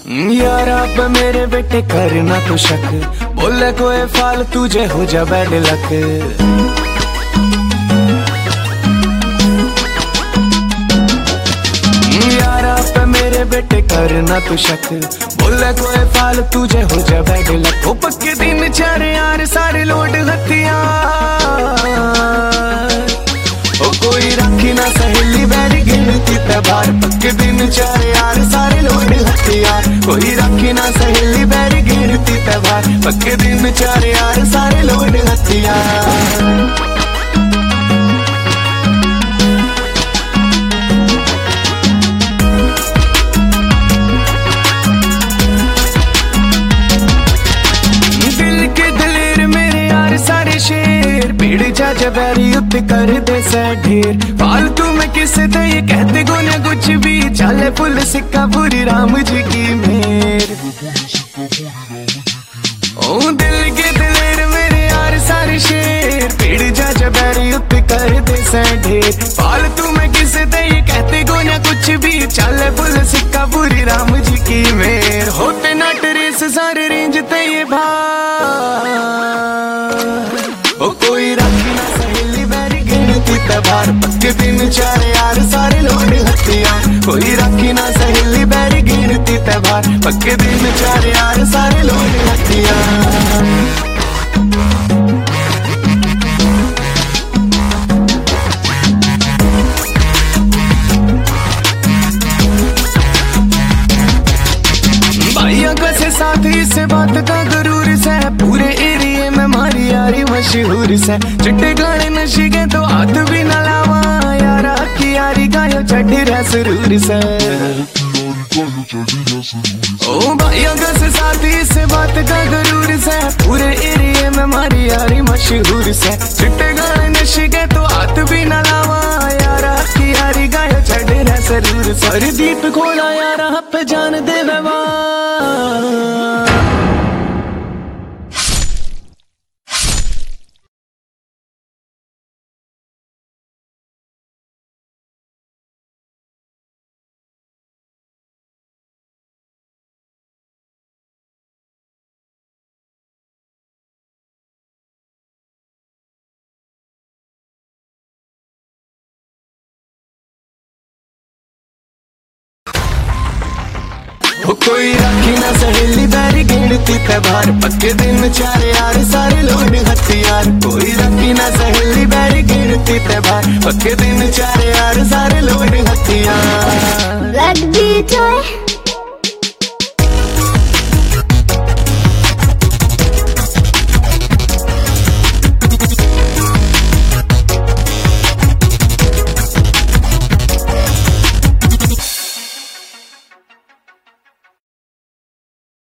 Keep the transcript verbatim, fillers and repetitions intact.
यार आप मेरे बेटे करना तो शक, बोले कोई फाल तुझे हो जा बैड लक। यार आप मेरे बेटे करना तो शक, बोले कोई फाल तुझे हो जा बैड लक। ओ पक्के दिन चार यार सारे लोड हथियार, ओ कोई रखी ना सहेली बैरी गिनती तबार। पक्के दिन चार यार सारे लोड हथियार, कोई रखी ना सहेली बैरी गिनती तबार। पक्के दिन चार यार सारे लोड हथियार। बैरी उत्ते कर दे से ढेर फालतू में किसे तो ये कहते गुने कुछ भी चले फुल सिक्का पूरी राम जी की मेर। ओ दिल के दिलेर मेरे यार सारे शेर, पीड़ जा बैरी उत्ते कर दे से ढेर फालतू में किसे तो ये कहते गुने कुछ भी चले फुल सिक्का पूरी राम जी की मेर। होते नट रेस सारे रेंज ते ये भाई, ओ कोई रखी ना सहेली बैरी गिनती तबार। पक्के दिन चार यार सारे लोड हथियार, कोई रखी ना सहेली बैरी गिनती तबार। पक्के दिन चार यार सारे लोड हथियार। भाइयों कैसे साथी से बात का गरूर से, पूरे एरिया में मारी यारी मशहूर से। चिट्टे गाने नशी के तो हाथ भी न लावा, यारा की यारी गायो चढ़ी रह सुरूर से। ओ भाइयों कैसे साथी से बात का गरूर से, पूरे एरिया में मारी यारी मशहूर से। चिट्टे गाने नशी के तो हाथ भी न लावा, यारा की यारी गायो चढ़ी रह सुरूर से। अरे दीप खोला यारा पे जान दे बेवा, कोई रखी ना सहेली बैरी गिनती तबार। पक्के दिन चार यार सारे लोड हथियार, कोई रखी ना सहेली बैरी गिनती तबार। पक्के दिन चार यार सारे लोड हथियार।